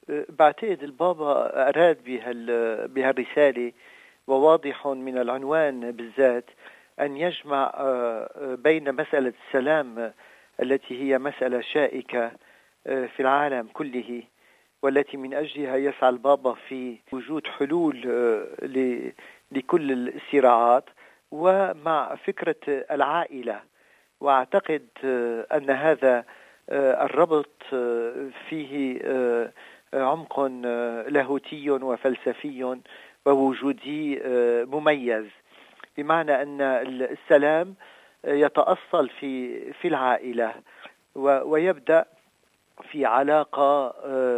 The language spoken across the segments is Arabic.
بعتقد البابا أراد بهالرسالة، وواضح من العنوان بالذات، أن يجمع بين مسألة السلام التي هي مسألة شائكة في العالم كله، والتي من أجلها يسعى البابا في وجود حلول لكل الصراعات، ومع فكرة العائلة. وأعتقد أن هذا الربط فيه عمق لاهوتي وفلسفي ووجودي مميز، بمعنى أن السلام يتأصل في العائلة، ويبدأ في علاقة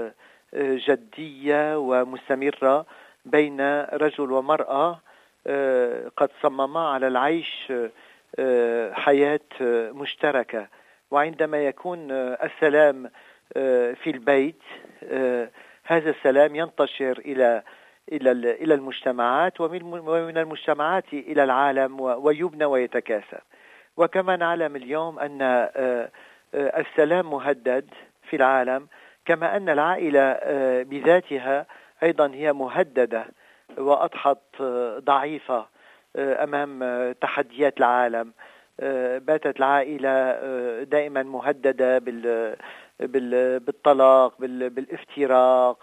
جدية ومستمرة بين رجل ومرأة قد صمما على العيش حياة مشتركة. وعندما يكون السلام في البيت، هذا السلام ينتشر إلى المجتمعات، ومن المجتمعات إلى العالم، ويبنى ويتكاثر. وكما نعلم اليوم أن السلام مهدد في العالم، كما أن العائلة بذاتها أيضا هي مهددة وأضحت ضعيفة أمام تحديات العالم. باتت العائلة دائما مهددة بالطلاق، بالافتراق،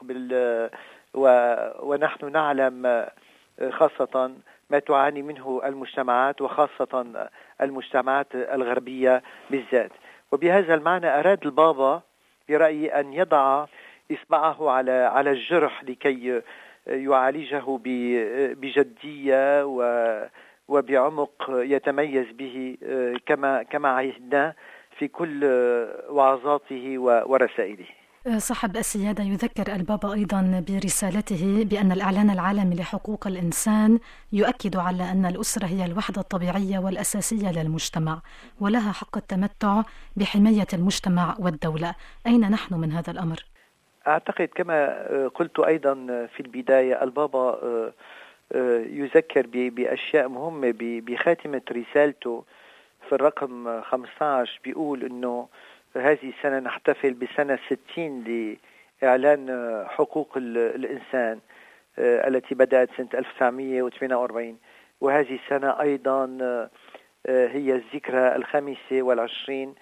ونحن نعلم خاصة ما تعاني منه المجتمعات، وخاصة المجتمعات الغربية بالذات. وبهذا المعنى أراد البابا برأيي أن يضع إصبعه على الجرح لكي يعالجه بجدية وبعمق يتميز به، كما عهدنا في كل وعظاته ورسائله. صاحب السيادة، يذكر البابا أيضا برسالته بأن الإعلان العالمي لحقوق الإنسان يؤكد على أن الأسرة هي الوحدة الطبيعية والأساسية للمجتمع، ولها حق التمتع بحماية المجتمع والدولة. أين نحن من هذا الأمر؟ أعتقد كما قلت أيضا في البداية، البابا يذكر بأشياء مهمة بخاتمة رسالته في الرقم 15. بيقول أنه هذه السنة نحتفل بسنة 60 لإعلان حقوق الإنسان التي بدأت سنة 1948، وهذه السنة أيضا هي الذكرى 25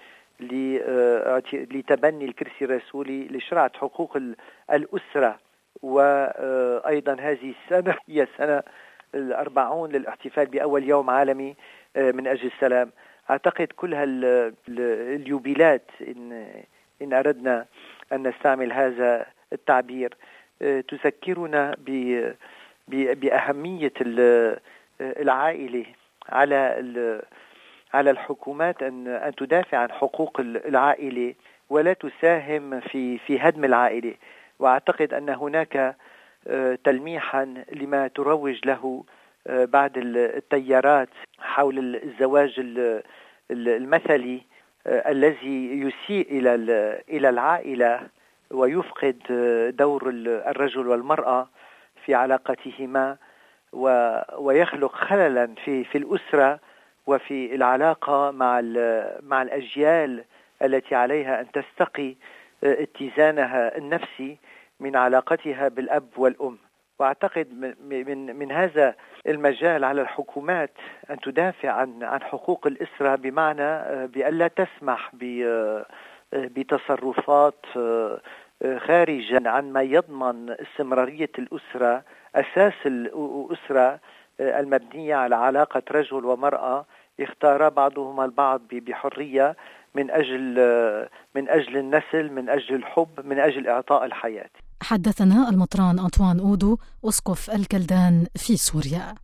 لتبني الكرسي الرسولي لشرعة حقوق الأسرة. وأيضا هذه السنة هي سنة 40 للاحتفال بأول يوم عالمي من أجل السلام. أعتقد كل اليوبيلات، إن أردنا أن نستعمل هذا التعبير، تذكرنا بأهمية العائلة على الحكومات أن تدافع عن حقوق العائلة ولا تساهم في هدم العائلة. وأعتقد أن هناك تلميحا لما تروج له بعض التيارات حول الزواج المثلي الذي يسيء إلى العائلة ويفقد دور الرجل والمرأة في علاقتهما، ويخلق خللا في الأسرة وفي العلاقة مع الأجيال التي عليها أن تستقي اتزانها النفسي من علاقتها بالأب والأم. وأعتقد من هذا المجال على الحكومات أن تدافع عن حقوق الأسرة، بمعنى بأن لا تسمح بتصرفات خارجا عن ما يضمن استمرارية الأسرة، أساس الأسرة المبنية على علاقة رجل ومرأة يختار بعضهما البعض بحرية من أجل النسل، من أجل الحب، من أجل إعطاء الحياة. حدثنا المطران أنطوان أودو، أسقف الكلدان في سوريا.